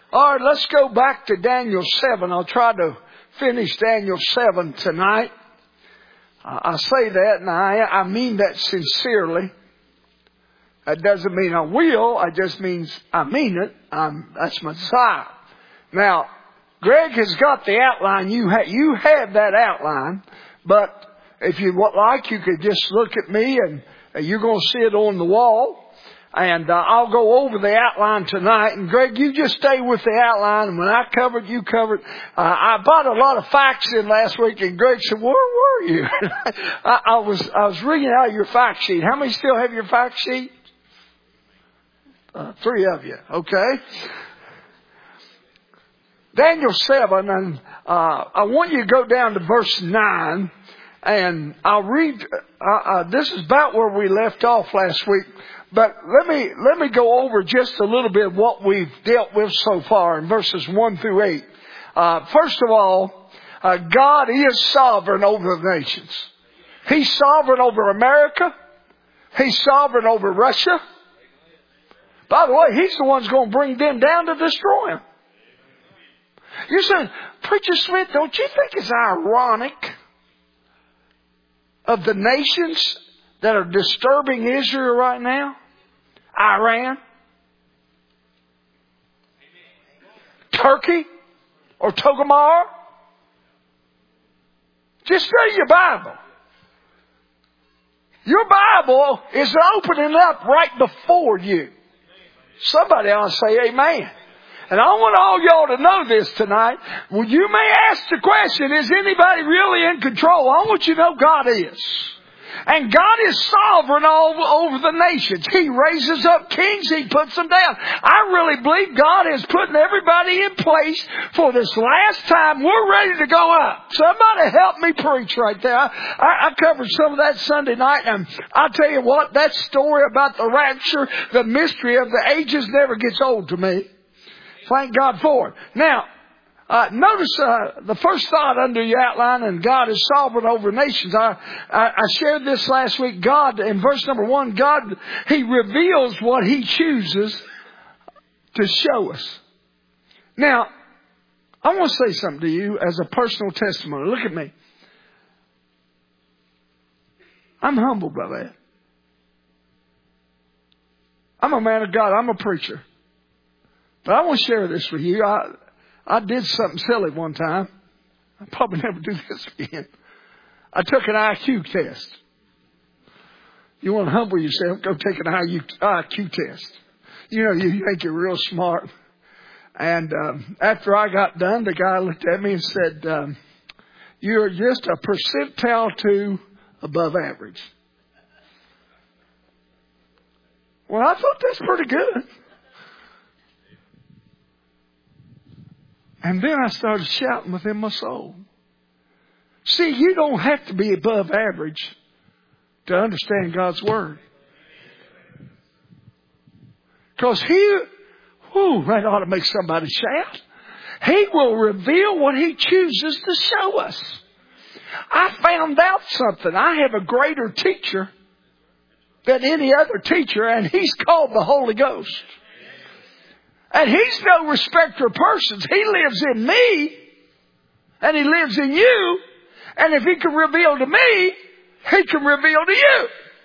All right, let's go back to Daniel 7. I'll try to finish Daniel 7 tonight. I say that, and I mean that sincerely. That doesn't mean I will. It just means I mean it. That's my desire. Now, Greg has got the outline. You have that outline. But if you would like, you could just look at me, and you're going to see it on the wall. And I'll go over the outline tonight. And Greg, you just stay with the outline. And when I covered, you covered. I brought a lot of facts in last week, and Greg said, "Where were you?" I was reading out your fact sheet. How many still have your fact sheet? 3 of you. Okay. Daniel 7, and I want you to go down to verse 9, and I'll read. This is about where we left off last week. But let me go over just a little bit of what we've dealt with so far in verses 1 through 8. First of all, God is sovereign over the nations. He's sovereign over America. He's sovereign over Russia. By the way, He's the one who's going to bring them down to destroy them. You're saying, Preacher Smith, don't you think it's ironic of the nations that are disturbing Israel right now? Iran, Turkey, or Togomar? Just study your Bible. Your Bible is opening up right before you. Somebody ought to say amen. And I want all y'all to know this tonight. Well, you may ask the question, is anybody really in control? I want you to know God is. And God is sovereign all over the nations. He raises up kings. He puts them down. I really believe God is putting everybody in place for this last time. We're ready to go up. Somebody help me preach right there. I covered some of that Sunday night. And I'll tell you what, that story about the rapture, the mystery of the ages never gets old to me. Thank God for it. Now, notice the first thought under your outline, and God is sovereign over nations. I shared this last week. God, in verse number 1, God, He reveals what He chooses to show us. Now, I want to say something to you as a personal testimony. Look at me. I'm humbled by that. I'm a man of God. I'm a preacher. But I want to share this with you. I did something silly one time. I'll probably never do this again. I took an IQ test. You want to humble yourself, go take an IQ test. You know, you think you're real smart. And after I got done, the guy looked at me and said, you're just a percentile 2 above average. Well, I thought that's pretty good. And then I started shouting within my soul. See, you don't have to be above average to understand God's Word. Because that ought to make somebody shout. He will reveal what He chooses to show us. I found out something. I have a greater teacher than any other teacher, and He's called the Holy Ghost. And He's no respecter of persons. He lives in me. And He lives in you. And if He can reveal to me, He can reveal to you.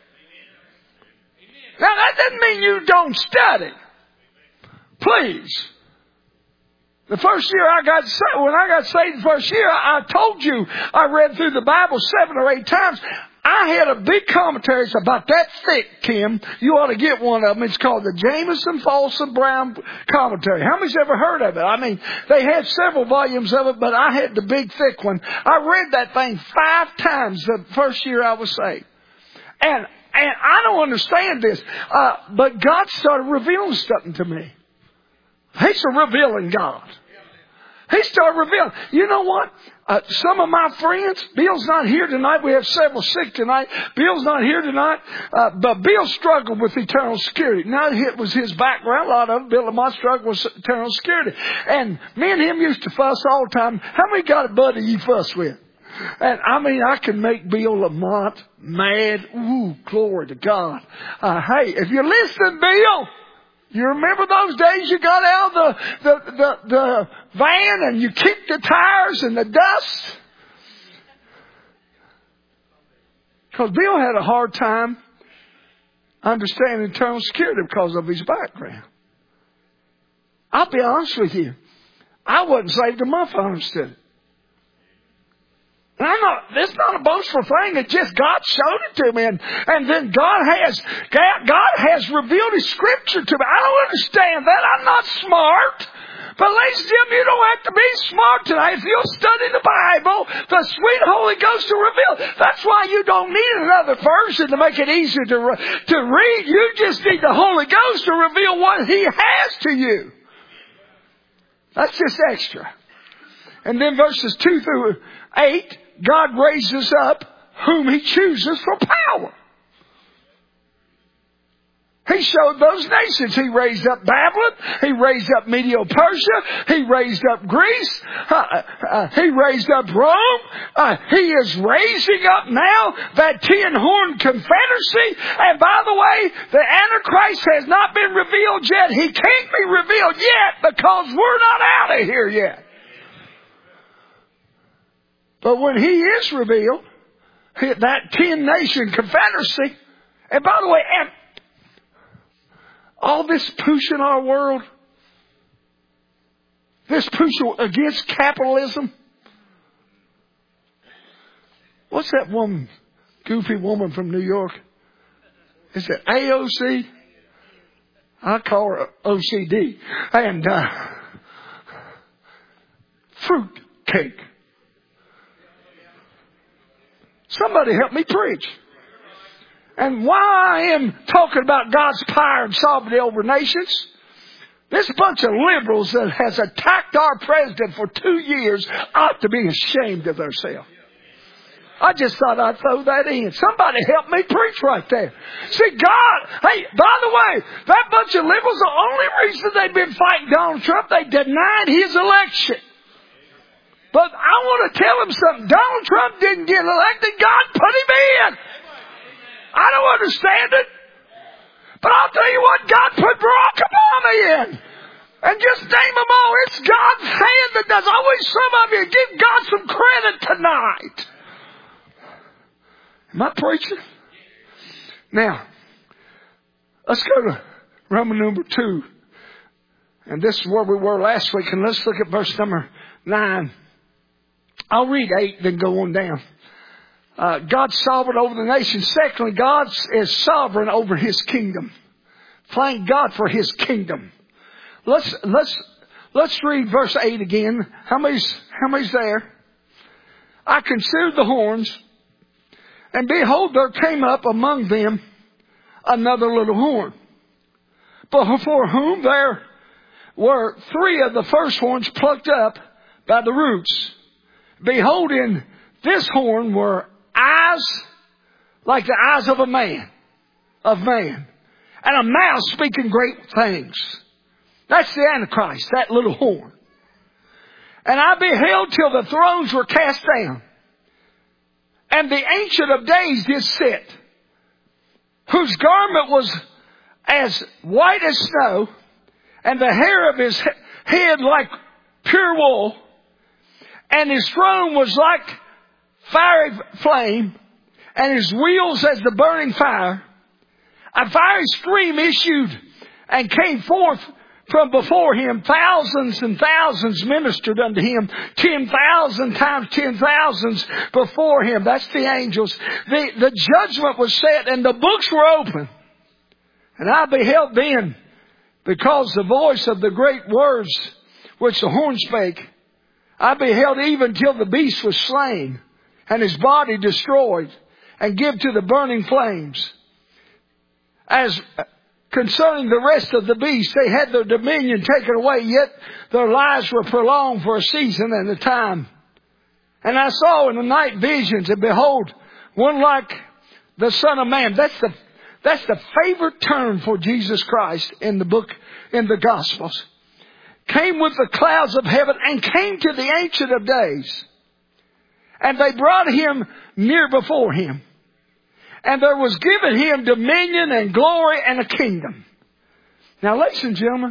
Now that doesn't mean you don't study. Please. The first year when I got saved the first year, I told you I read through the Bible 7 or 8 times. I had a big commentary. It's about that thick, Kim. You ought to get one of them. It's called the Jameson, Folsom, Brown Commentary. How many's ever heard of it? I mean, they had several volumes of it, but I had the big, thick one. I read that thing 5 times the first year I was saved. And I don't understand this, but God started revealing something to me. He's a revealing God. He started revealing. You know what? Some of my friends, Bill's not here tonight. We have several sick tonight. Bill's not here tonight. But Bill struggled with eternal security. Now, it was his background. A lot of it, Bill Lamont struggled with eternal security. And me and him used to fuss all the time. How many got a buddy you fuss with? And I mean, I can make Bill Lamont mad. Ooh, glory to God. Hey, if you're listening, Bill, You remember those days you got out of the van and you kicked the tires and the dust? Because Bill had a hard time understanding internal security because of his background. I'll be honest with you. I wasn't saved a month I understood it. And this is not a boastful thing. It's just God showed it to me. And then God has revealed His Scripture to me. I don't understand that. I'm not smart. But ladies and gentlemen, you don't have to be smart tonight. If you'll study the Bible, the sweet Holy Ghost will reveal. That's why you don't need another version to make it easier to read. You just need the Holy Ghost to reveal what He has to you. That's just extra. And then verses 2 through 8, God raises up whom He chooses for power. He showed those nations. He raised up Babylon. He raised up Medo-Persia. He raised up Greece. He raised up Rome. He is raising up now that 10-horn confederacy. And by the way, the Antichrist has not been revealed yet. He can't be revealed yet because we're not out of here yet. But when he is revealed, that 10-nation confederacy, and by the way, all this push in our world, this push against capitalism. What's that woman, goofy woman from New York? Is it AOC? I call her OCD. And fruit cake. Somebody help me preach. And why I am talking about God's power and sovereignty over nations, this bunch of liberals that has attacked our president for 2 years ought to be ashamed of themselves. I just thought I'd throw that in. Somebody help me preach right there. See, God, hey, by the way, that bunch of liberals, the only reason they've been fighting Donald Trump, they denied his election. But I want to tell them something. Donald Trump didn't get elected. God put him in. I don't understand it. But I'll tell you what, God put Barack Obama in. And just name them all. It's God's hand that does. I wish some of you give God some credit tonight. Am I preaching? Now, let's go to Roman number 2. And this is where we were last week. And let's look at verse number 9. I'll read 8, then go on down. God's sovereign over the nation. Secondly, God is sovereign over His kingdom. Thank God for His kingdom. Let's read verse 8 again. How many's there? I considered the horns, and behold, there came up among them another little horn, before whom there were 3 of the first horns plucked up by the roots. Behold, in this horn were eyes like the eyes of man, and a mouth speaking great things. That's the Antichrist, that little horn. And I beheld till the thrones were cast down, and the Ancient of Days did sit, whose garment was as white as snow, and the hair of his head like pure wool, and his throne was like fiery flame, and his wheels as the burning fire. A fiery stream issued and came forth from before him. Thousands and thousands ministered unto him. 10,000 times 10,000s before him. That's the angels. The judgment was set and the books were open. And I beheld then, because the voice of the great words which the horn spake, I beheld even till the beast was slain, and his body destroyed, and give to the burning flames. As concerning the rest of the beasts, they had their dominion taken away, yet their lives were prolonged for a season and a time. And I saw in the night visions, and behold, one like the Son of Man. That's the favorite term for Jesus Christ in the Gospels. Came with the clouds of heaven and came to the Ancient of Days. And they brought him near before him. And there was given him dominion and glory and a kingdom. Now, ladies and gentlemen,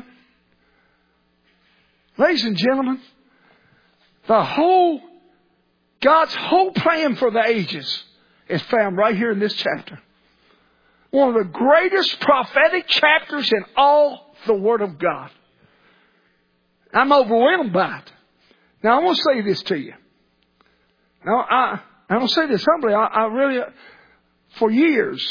God's whole plan for the ages is found right here in this chapter. One of the greatest prophetic chapters in all the Word of God. I'm overwhelmed by it. Now, I want to say this to you. Now, I don't say this humbly. I really, for years,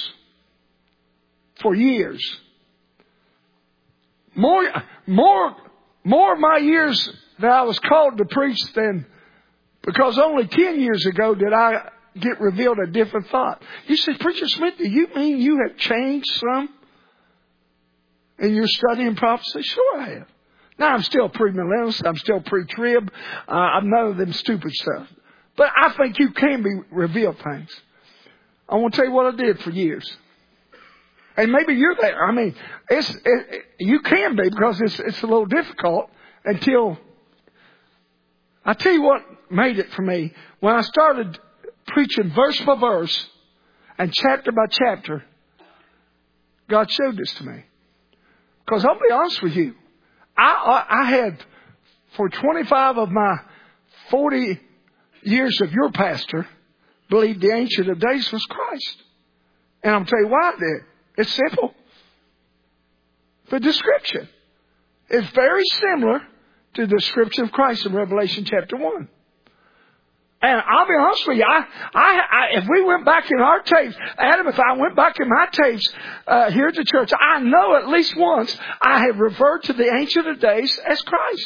more of my years that I was called to preach than, because only 10 years ago did I get revealed a different thought. You say, Preacher Smith, do you mean you have changed some in your study and prophecy? Sure I have. Now I'm still premillennialist. I'm still pre-trib. I'm none of them stupid stuff. But I think you can be revealed things. I want to tell you what I did for years. And maybe you're there. I mean, you can be, because it's a little difficult until... I tell you what made it for me. When I started preaching verse by verse and chapter by chapter, God showed this to me. Because I'll be honest with you, I had, for 25 of my 40 years of your pastor, believed the Ancient of Days was Christ. And I'll tell you why I did. It's simple. The description is very similar to the description of Christ in Revelation chapter 1. And I'll be honest with you, if we went back in our tapes, Adam, if I went back in my tapes here at the church, I know at least once I have referred to the Ancient of Days as Christ.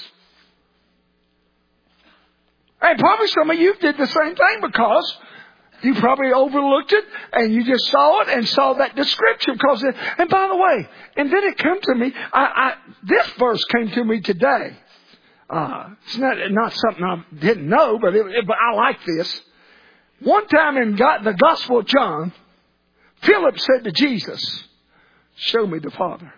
And probably some of you did the same thing, because you probably overlooked it and you just saw it and saw that description. And by the way, and then it came to me, this verse came to me today. It's not something I didn't know, but I like this. One time in the Gospel of John, Philip said to Jesus, "Show me the Father."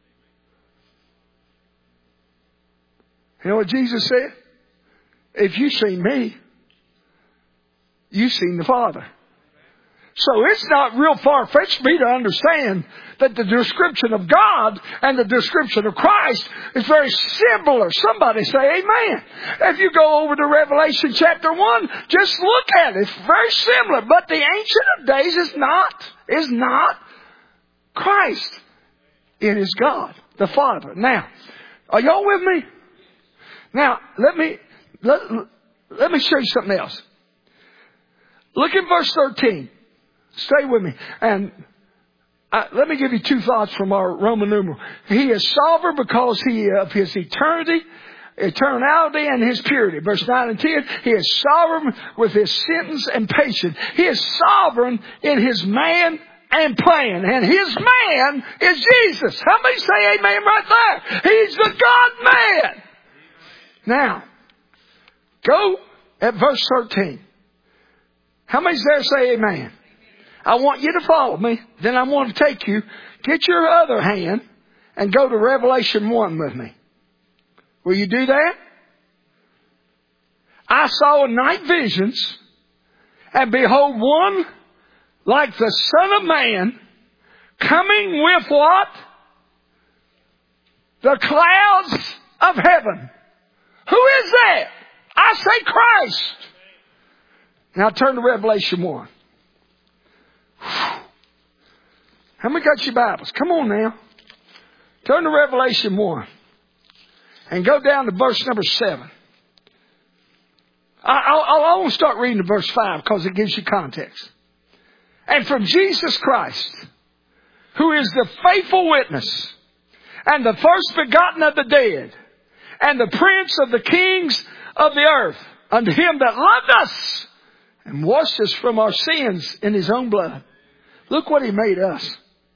You know what Jesus said? "If you've seen me, you've seen the Father." So it's not real far-fetched for me to understand that the description of God and the description of Christ is very similar. Somebody say amen. If you go over to Revelation chapter 1, just look at it. It's very similar. But the Ancient of Days is not Christ. It is God, the Father. Now, are y'all with me? Now, let me show you something else. Look at verse 13. Stay with me. And let me give you two thoughts from our Roman numeral. He is sovereign because of his eternality, and his purity. Verse 9 and 10. He is sovereign with his sentence and patience. He is sovereign in his man and plan. And his man is Jesus. How many say amen right there? He's the God-man. Now, go at verse 13. How many there say amen? I want you to follow me. Then I want to take you, get your other hand, and go to Revelation 1 with me. Will you do that? I saw in night visions, and behold, one like the Son of Man, coming with what? The clouds of heaven. Who is that? I say Christ. Now turn to Revelation 1. How many got your Bibles? Come on now. Turn to Revelation 1. And go down to verse number 7. I want to start reading to verse 5 because it gives you context. And from Jesus Christ, who is the faithful witness, and the first begotten of the dead, and the prince of the kings of the earth, unto him that loved us, and washed us from our sins in his own blood. Look what he made us.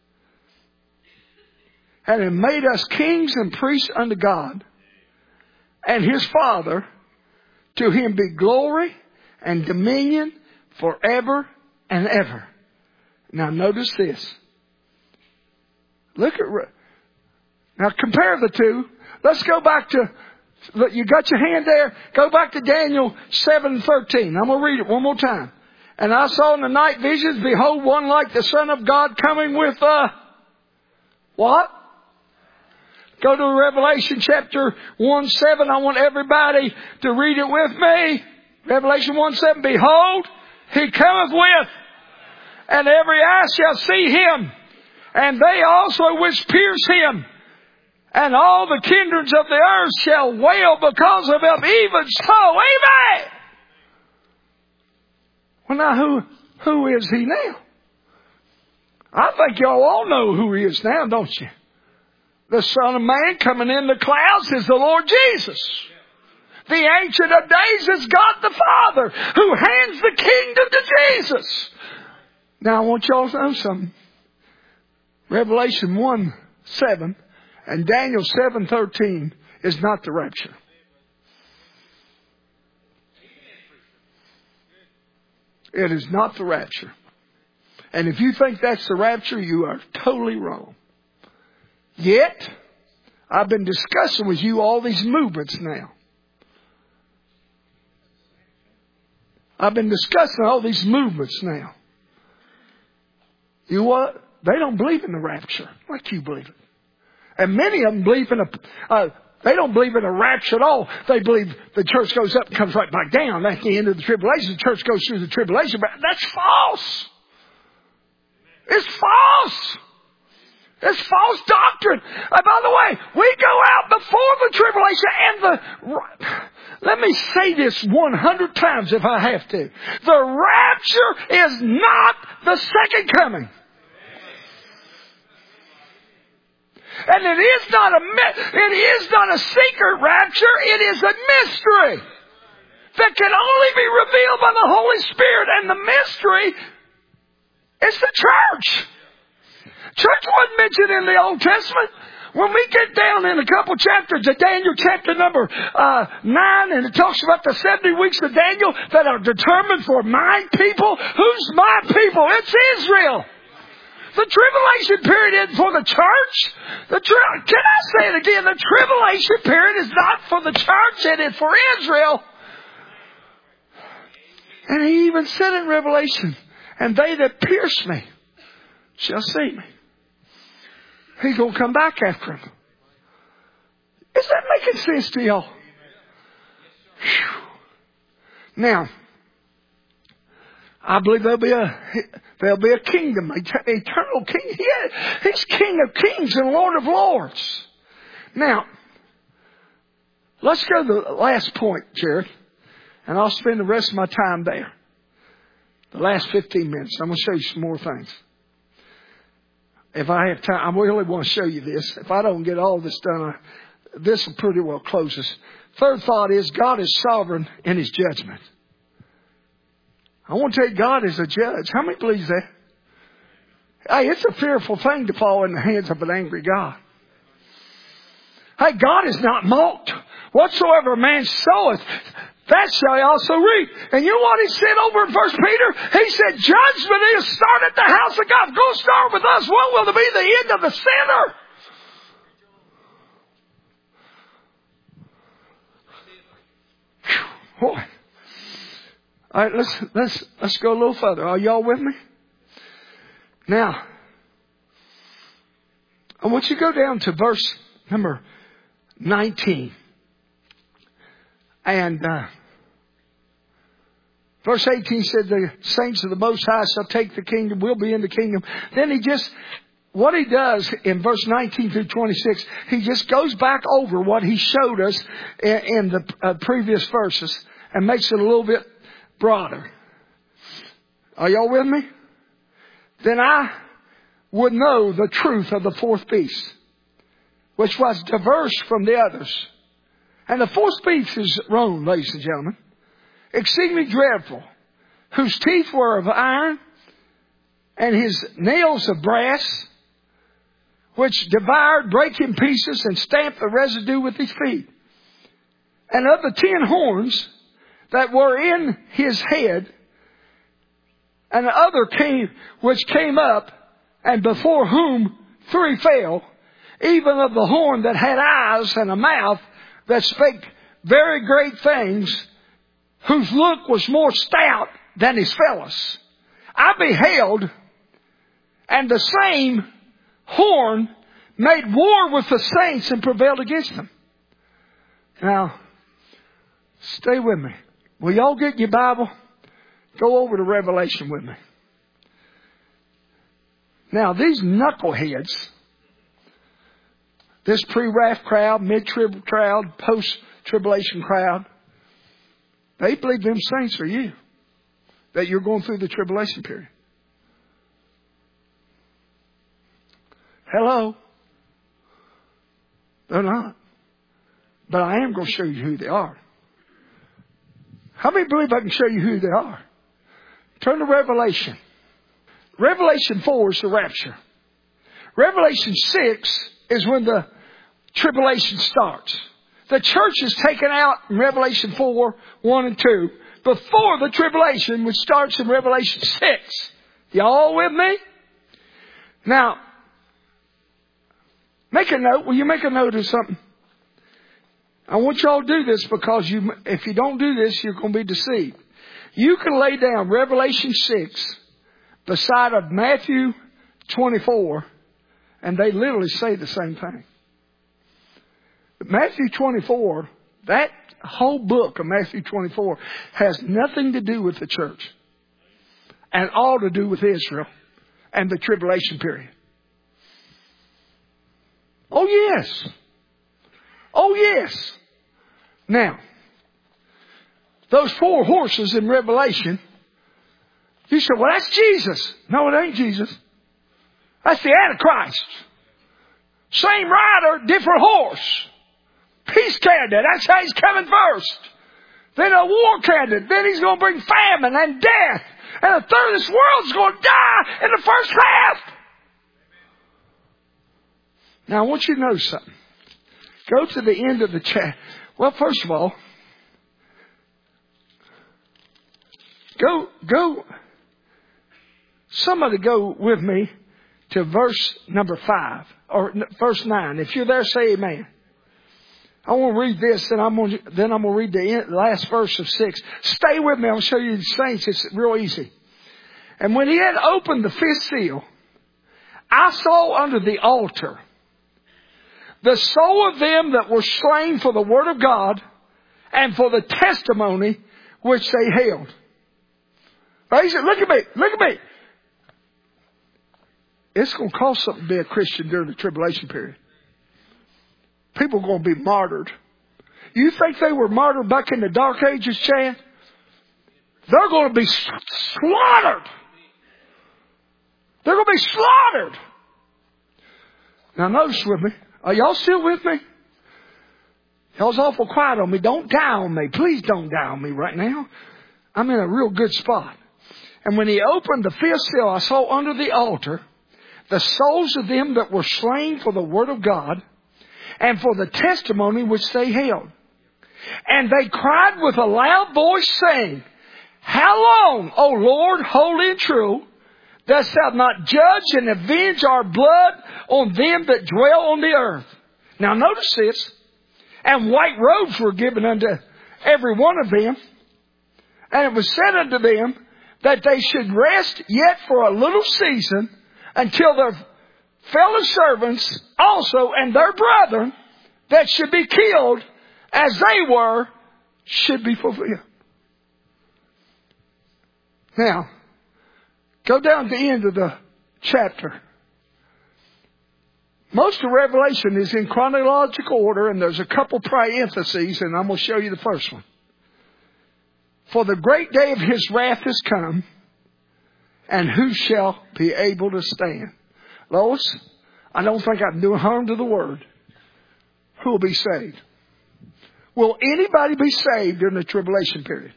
And he made us kings and priests unto God and his Father. To him be glory and dominion forever and ever. Now notice this. Now compare the two. Let's go back to, you got your hand there? Go back to Daniel 7:13. I'm going to read it one more time. And I saw in the night visions, behold, one like the Son of God coming with what? Go to Revelation chapter 1:7. I want everybody to read it with me. Revelation 1:7. Behold, He cometh with, and every eye shall see Him, and they also which pierce Him. And all the kindreds of the earth shall wail because of Him. Even so, amen. Well, now who is He now? I think y'all all know who He is now, don't you? The Son of Man coming in the clouds is the Lord Jesus. The Ancient of Days is God the Father, who hands the kingdom to Jesus. Now I want y'all to know something. Revelation 1:7 and Daniel 7:13 is not the rapture. It is not the rapture. And if you think that's the rapture, you are totally wrong. Yet, I've been discussing with you all these movements now. I've been discussing all these movements now. You know what? They don't believe in the rapture like you believe it. And many of them believe in they don't believe in a rapture at all. They believe the church goes up and comes right back down. At the end of the tribulation, the church goes through the tribulation. But that's false. It's false. It's false doctrine. By the way, we go out before the tribulation let me say this 100 times if I have to. The rapture is not the second coming. And it is not a secret rapture. It is a mystery that can only be revealed by the Holy Spirit. And the mystery is the church. Church wasn't mentioned in the Old Testament. When we get down in a couple chapters of Daniel, chapter number 9, and it talks about the 70 weeks of Daniel that are determined for my people. Who's my people? It's Israel. The tribulation period isn't for the church. Can I say it again? The tribulation period is not for the church. It is for Israel. And He even said in Revelation, and they that pierce me shall see me. He's going to come back after him. Is that making sense to y'all? Whew. Now, I believe there'll be a kingdom, eternal king. He's King of Kings and Lord of Lords. Now, let's go to the last point, Jared, and I'll spend the rest of my time there. The last 15 minutes. I'm going to show you some more things. If I have time, I really want to show you this. If I don't get all this done, this will pretty well close us. Third thought is God is sovereign in His judgment. I want to tell you, God is a judge. How many believes that? Hey, it's a fearful thing to fall in the hands of an angry God. Hey, God is not mocked. Whatsoever a man soweth, that shall he also reap. And you know what He said over in 1 Peter? He said, judgment is started at the house of God. Go start with us. What will be the end of the sinner? Whew, boy. All right, let's go a little further. Are y'all with me? Now, I want you to go down to verse number 19. And verse 18 said, the saints of the Most High shall take the kingdom, will be in the kingdom. Then what he does in verse 19 through 26, he just goes back over what he showed us in the previous verses and makes it a little bit broader. Are y'all with me? Then I would know the truth of the fourth beast, which was diverse from the others. And the fourth beast is Rome, ladies and gentlemen, exceedingly dreadful, whose teeth were of iron, and his nails of brass, which devoured, brake in pieces, and stamped the residue with his feet. And of the 10 horns that were in his head, and the other which came up, and before whom 3 fell, even of the horn that had eyes and a mouth, that spake very great things, whose look was more stout than his fellows. I beheld, and the same horn made war with the saints and prevailed against them. Now, stay with me. Will y'all get your Bible? Go over to Revelation with me. Now, these knuckleheads, this pre-wrath crowd, mid-trib crowd, post-tribulation crowd, they believe them saints are you. That you're going through the tribulation period. Hello? They're not. But I am going to show you who they are. How many believe I can show you who they are? Turn to Revelation. Revelation 4 is the rapture. Revelation 6 is when the tribulation starts. The church is taken out in Revelation 4, 1 and 2, before the tribulation, which starts in Revelation 6. Y'all with me? Now, make a note. Will you make a note of something? I want y'all to do this because if you don't do this, you're going to be deceived. You can lay down Revelation 6 beside of Matthew 24, and they literally say the same thing. Matthew 24, that whole book of Matthew 24 has nothing to do with the church and all to do with Israel and the tribulation period. Oh, yes. Oh, yes. Now, those 4 horses in Revelation, you said, well, that's Jesus. No, it ain't Jesus. That's the Antichrist. Same rider, different horse. Peace candidate. That's how he's coming first. Then a war candidate. Then he's going to bring famine and death. And a third of this world's going to die in the first half. Now, I want you to know something. Go to the end of the chat. Well, first of all, somebody go with me to verse number 5 or verse 9. If you're there, say amen. I want to read this, and then I'm going to read the last verse of 6. Stay with me. I'll show you the saints. It's real easy. And when he had opened the 5th seal, I saw under the altar the soul of them that were slain for the word of God and for the testimony which they held. He said, look at me. Look at me. It's going to cost something to be a Christian during the tribulation period. People are going to be martyred. You think they were martyred back in the Dark Ages, Chad? They're going to be slaughtered. They're going to be slaughtered. Now notice with me. Are y'all still with me? Y'all's awful quiet on me. Don't die on me. Please don't die on me right now. I'm in a real good spot. And when he opened the 5th seal, I saw under the altar the souls of them that were slain for the word of God and for the testimony which they held. And they cried with a loud voice, saying, How long, O Lord, holy and true, dost thou not judge and avenge our blood on them that dwell on the earth? Now notice this. And white robes were given unto every one of them. And it was said unto them that they should rest yet for a little season until their fellow servants also and their brethren that should be killed as they were should be fulfilled. Now, go down to the end of the chapter. Most of Revelation is in chronological order, and there's a couple parentheses, and I'm going to show you the first one. For the great day of his wrath is come, and who shall be able to stand? Lois, I don't think I'm doing harm to the word. Who will be saved? Will anybody be saved during the tribulation period?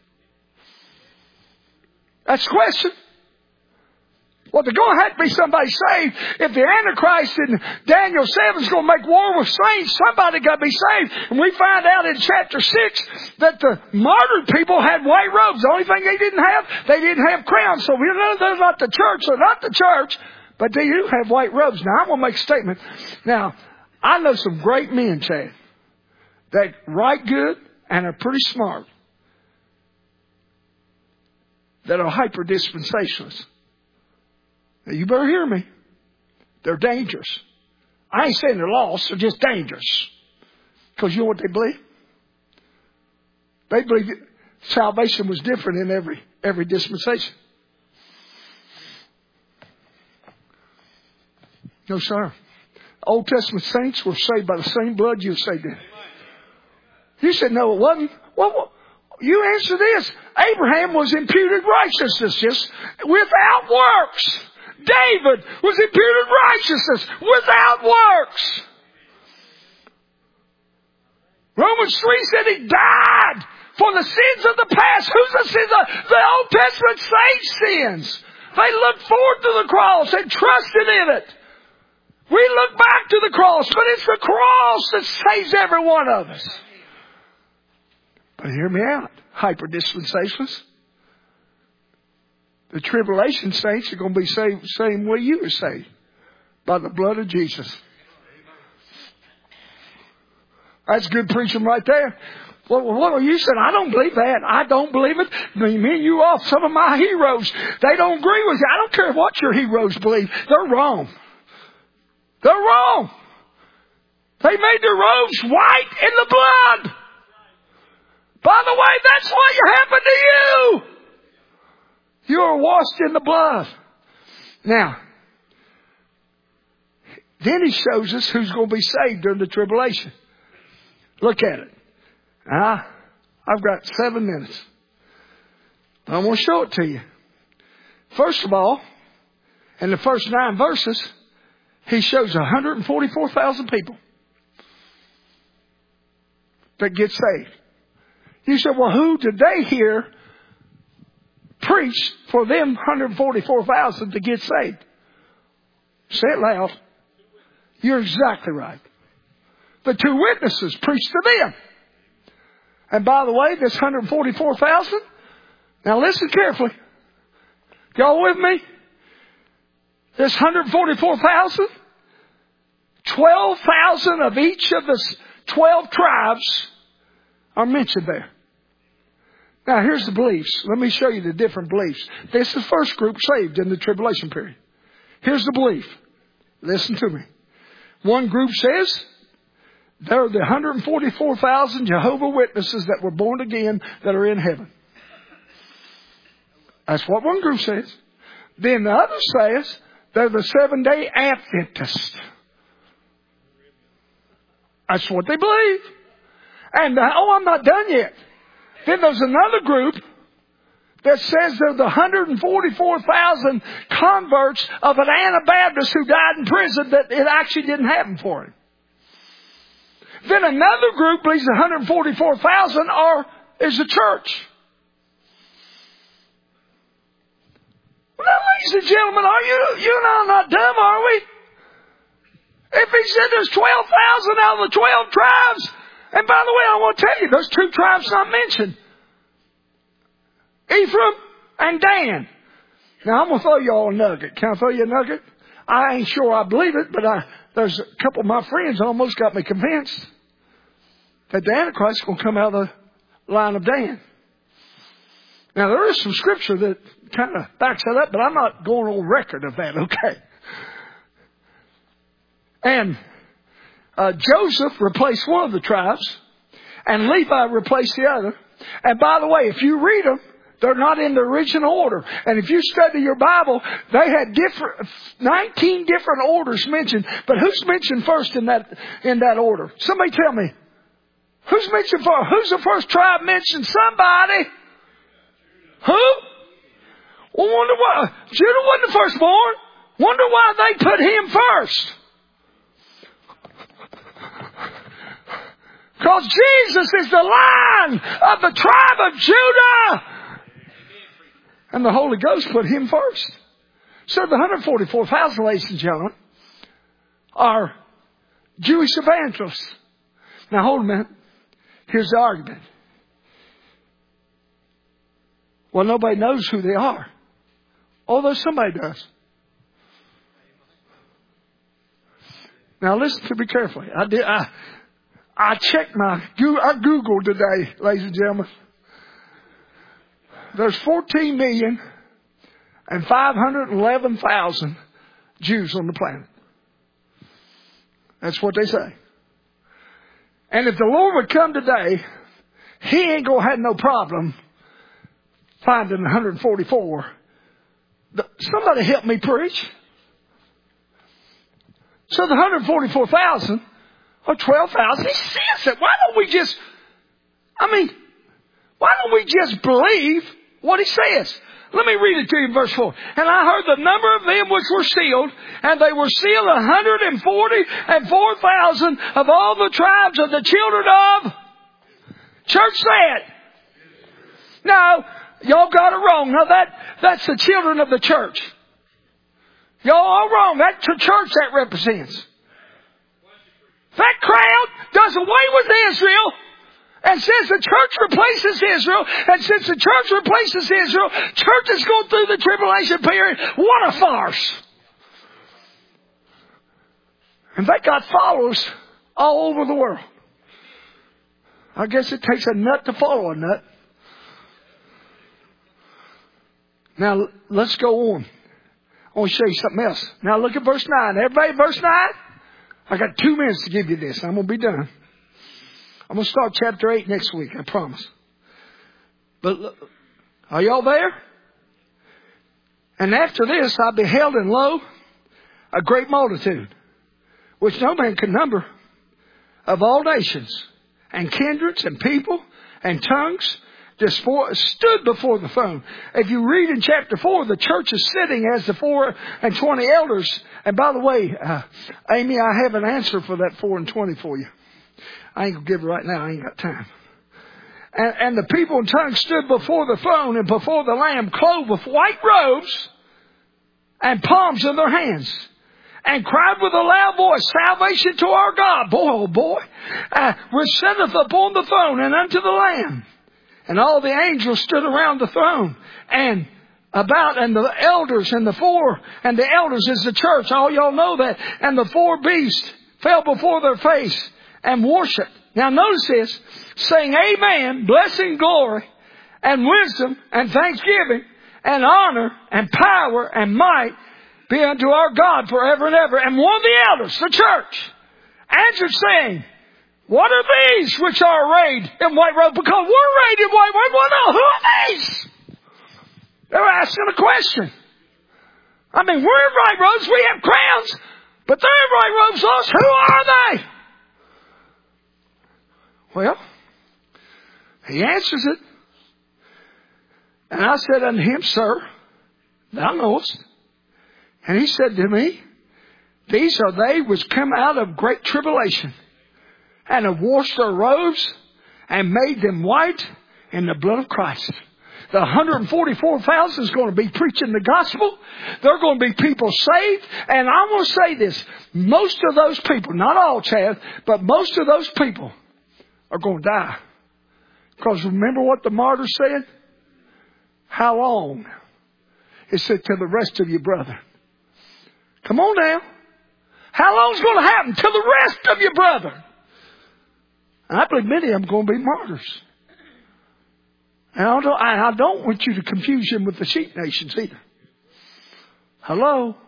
That's the question. Well, there's going to have to be somebody saved. If the Antichrist in Daniel 7 is going to make war with saints, somebody got to be saved. And we find out in chapter 6 that the martyred people had white robes. The only thing they didn't have crowns. So we know they're not the church. They're not the church, but they do have white robes. Now, I'm going to make a statement. Now, I know some great men, Chad, that write good and are pretty smart, that are hyper-dispensationalists. Now, you better hear me. They're dangerous. I ain't saying they're lost. They're just dangerous. Because you know what they believe? They believe that salvation was different in every dispensation. No, sir. Old Testament saints were saved by the same blood you were saved in. You said, no, it wasn't. Well, you answer this. Abraham was imputed righteousness just without works. David was imputed righteousness without works. Romans 3 said he died for the sins of the past. Who's the sins of the Old Testament saints' sins? They looked forward to the cross and trusted in it. We look back to the cross, but it's the cross that saves every one of us. But hear me out, hyper-dispensationalists. The tribulation saints are going to be saved the same way you were saved. By the blood of Jesus. That's good preaching right there. Well, you said, I don't believe that. I don't believe it. Me and you off. Some of my heroes, they don't agree with you. I don't care what your heroes believe. They're wrong. They're wrong. They made their robes white in the blood. By the way, that's what happened to you. You are washed in the blood. Now, then he shows us who's going to be saved during the tribulation. Look at it. I've got 7 minutes. I'm going to show it to you. First of all, in the first 9 verses, he shows 144,000 people that get saved. You said, well, who did they hear preach for them 144,000 to get saved? Say it loud. You're exactly right. The 2 witnesses preached to them. And by the way, this 144,000, now listen carefully. Y'all with me? This 144,000, 12,000 of each of the 12 tribes are mentioned there. Now here's the beliefs. Let me show you the different beliefs. This is the first group saved in the tribulation period. Here's the belief. Listen to me. One group says there are the 144,000 Jehovah's Witnesses that were born again that are in heaven. That's what one group says. Then the other says they're the 7-day Adventists. That's what they believe. And I'm not done yet. Then there's another group that says they're the 144,000 converts of an Anabaptist who died in prison that it actually didn't happen for him. Then another group believes 144,000 is the church. Well, now, ladies and gentlemen, are you and I not dumb, are we? If he said there's 12,000 out of the 12 tribes, and by the way, I want to tell you, those 2 tribes not mentioned. Ephraim and Dan. Now, I'm going to throw you all a nugget. Can I throw you a nugget? I ain't sure I believe it, but there's a couple of my friends almost got me convinced that the Antichrist is going to come out of the line of Dan. Now, there is some scripture that kind of backs that up, but I'm not going on record of that, okay? And Joseph replaced one of the tribes, and Levi replaced the other. And by the way, if you read them, they're not in the original order. And if you study your Bible, they had 19 different orders mentioned. But who's mentioned first in that order? Somebody tell me. Who's mentioned first? Who's the first tribe mentioned? Somebody. Who? Well, wonder why. Judah wasn't the firstborn. Wonder why they put him first. Because Jesus is the Lion of the tribe of Judah. And the Holy Ghost put him first. So the 144,000, ladies and gentlemen, are Jewish evangelists. Now hold a minute. Here's the argument. Well, nobody knows who they are. Although somebody does. Now listen to me carefully. I checked I Googled today, ladies and gentlemen. There's 14,511,000 Jews on the planet. That's what they say. And if the Lord would come today, He ain't going to have no problem finding 144. Somebody help me preach. So the 144,000 or 12,000, He says it. Why don't we just believe what He says? Let me read it to you in verse 4. And I heard the number of them which were sealed, and they were sealed 144,000 of all the tribes of the children of... Church said. No, y'all got it wrong. No, that's the children of the church. Y'all are wrong. That's the church that represents. That crowd does away with Israel and says the church replaces Israel. And since the church replaces Israel, church is going through the tribulation period. What a farce. And they got followers all over the world. I guess it takes a nut to follow a nut. Now, let's go on. I want to show you something else. Now, look at verse 9. Everybody, verse 9? I got 2 minutes to give you this. I'm going to be done. I'm going to start chapter 8 next week, I promise. But look, are y'all there? And after this, I beheld and lo, a great multitude, which no man could number, of all nations, and kindreds, and people, and tongues, stood before the throne. If you read in chapter 4, the church is sitting as the 24 elders. And by the way, Amy, I have an answer for that 4 and 20 for you. I ain't going to give it right now. I ain't got time. And the people in tongues stood before the throne and before the Lamb, clothed with white robes and palms in their hands, and cried with a loud voice, salvation to our God. Boy, oh boy. Which sitteth upon the throne and unto the Lamb. And all the angels stood around the throne and the elders and the elders is the church. All y'all know that. And the 4 beasts fell before their face and worshiped. Now notice this, saying, Amen, blessing, glory, and wisdom, and thanksgiving, and honor, and power, and might be unto our God forever and ever. And one of the elders, the church, answered, saying, what are these which are arrayed in white robes? Because we're arrayed in white robes. Well, no, who are these? They're asking a question. I mean, we're in white robes. We have crowns. But they're in white robes. Us, who are they? Well, he answers it. And I said unto him, Sir, thou knowest. And he said to me, these are they which come out of great tribulation, and have washed their robes and made them white in the blood of Christ. The 144,000 is going to be preaching the gospel. They're going to be people saved. And I want to say this. Most of those people, not all, Chad, but most of those people are going to die. Because remember what the martyr said? How long? It said, to the rest of you, brother. Come on now. How long is going to happen? To the rest of you, brother. And I believe many of them are going to be martyrs. And I don't want you to confuse them with the sheep nations either. Hello?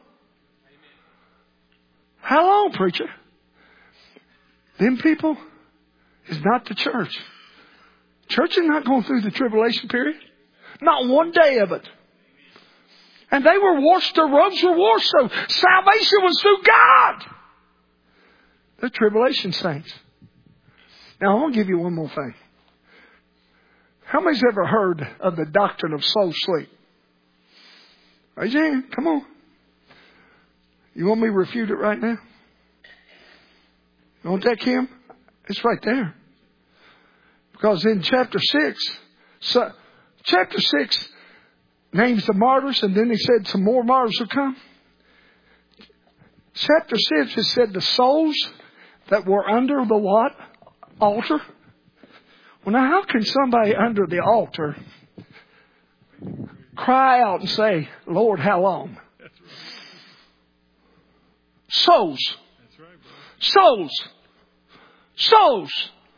How long, preacher? Them people is not the church. Church is not going through the tribulation period. Not one day of it. And they were washed, their robes were washed, so salvation was through God. The tribulation saints. Now, I want to give you one more thing. How many's ever heard of the doctrine of soul sleep? Raise your hand. Come on. You want me to refute it right now? You want that, Kim? It's right there. Because in chapter 6 names the martyrs, and then he said some more martyrs will come. Chapter 6, it said the souls that were under the what? Altar. Well, now how can somebody under the altar cry out and say, Lord, how long? That's right. Souls. That's right, brother. Souls.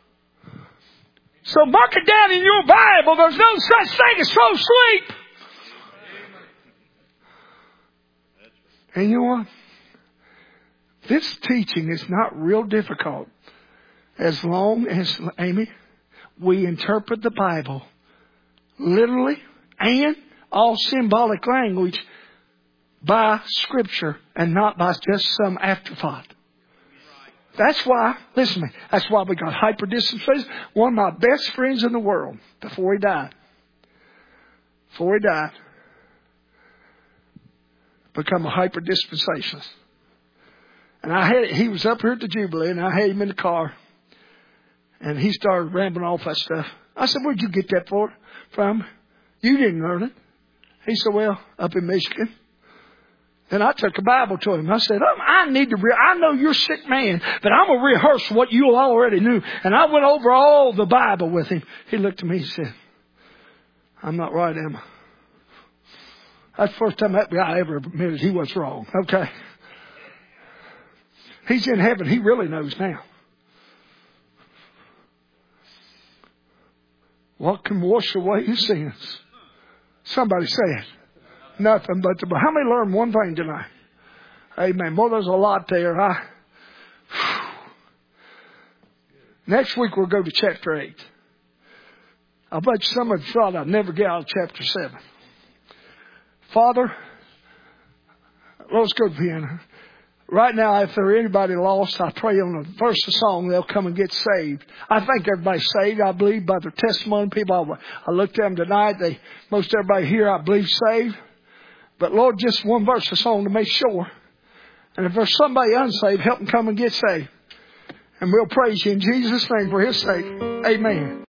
So mark it down in your Bible. There's no such thing as soul sleep. And you know what? This teaching is not real difficult as long as, Amy, we interpret the Bible literally and all symbolic language by Scripture and not by just some afterthought. That's why, listen to me, that's why we got hyper-dispensationalism. One of my best friends in the world, before he died, become a hyper-dispensationalist. And he was up here at the Jubilee, and I had him in the car, and he started rambling off that stuff. I said, where'd you get that from? You didn't learn it. He said, well, up in Michigan. Then I took a Bible to him. I said, I know you're a sick man, but I'm going to rehearse what you already knew. And I went over all the Bible with him. He looked at me and said, I'm not right, am I? That's the first time that guy ever admitted he was wrong. Okay. He's in heaven. He really knows now. What can wash away your sins? Somebody say it. Nothing but the blood. How many learned one thing tonight? Amen. Well, there's a lot there. Next week we'll go to chapter 8. I bet some of you thought I'd never get out of chapter 7. Father, let's go to piano. Right now, if there anybody lost, I pray on the verse of song they'll come and get saved. I think everybody's saved. I believe by their testimony. People, I looked at them tonight. Most everybody here, I believe, saved. But Lord, just one verse of song to make sure. And if there's somebody unsaved, help them come and get saved. And we'll praise you in Jesus' name for His sake. Amen.